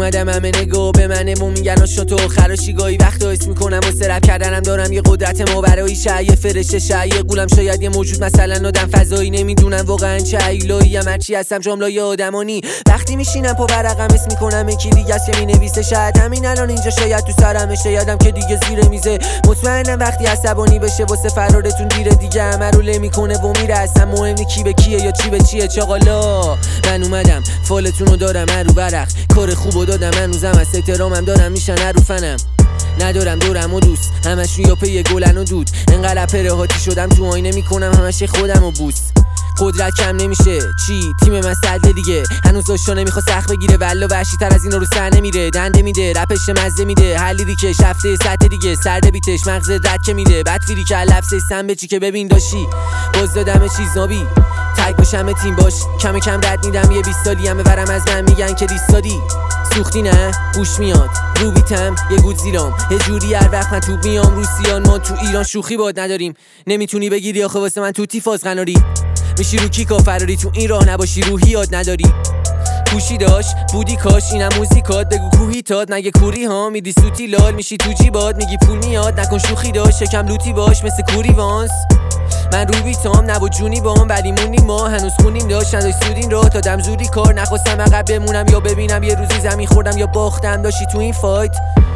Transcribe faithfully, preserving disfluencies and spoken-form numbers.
اومدم همه نگاه به منه و میگن آشنا تو خراشی گاهی وقتا حس میکنم واسه رپ کردنم دارم یه قدرت ماورایی شه یه فرشته شه یه قولم شاید یه موجود مثلا آدم فضایی نمیدونم واقعا چه ایلایی ام هرچی هستم جمله‌ی آدمانی وقتی میشینم پا ورقم اسم میکنم یکی دیگه است که مینویسه شاید همین الان اینجا شاید تو سرمه شایدم که دیگه زیر میزه مطمئنم وقتی عصبانی بشه واسه فرارتون دیره دیگه همه رو له میکنه و میره اصلا مهم نی کی به کیه یا چی به چیه چاقالا من اومدم فالتون رو دارم هر رو ورق کار خوبو دادم هنوزم از احترامم دارم میشن هر رو فنم ندارم دورم و دوست همشون یا پی گلن و دود انقدر پرهاتی شدم تو آینه میکنم همش خودم و بوس قدرت کم نمیشه چی تیم من صده دیگه هنوز داشتا نمیخوا سخت بگیره والله وحشی تر از این رو سر نمیره دنده میده رپش مزه میده هر لیریکش هفته سطح دیگه سرده بیتش مغز رد که میده بعد فیری که لفظ سم بچی که ببین داشی باز دادم چیز نابی تک باشم تیم باش کم کم رد میدم یه بیست سالی همه ورم از من میگن که دیستادی سوختی نه گوش میاد رو بیتم یه گود زیرام یه جوری هر وقت من توپ میام روسیان ما تو ایران شوخی باد نداریم نمیتونی بگیری آخه واسه من توتی فاز قناری میشی رو کیکا فراری تو این راه نباشی روحی یاد نداری کوشی داشت بودی کاش اینم موزیکات بگو کوهی تاد مگه کوری ها میدی سوتی لال میشی تو جیبات میگی پول میاد نکن شوخی داشت شکم لوتی باش مثل کوری وانس من رو بیتام نبود جونی بام ولی مونیم ما هنوز خونیم داشت نداشت سودین را دادم زودی کار نخواستم عقب بمونم یا ببینم یه روزی زمین خوردم یا باختم داشتی تو این فایت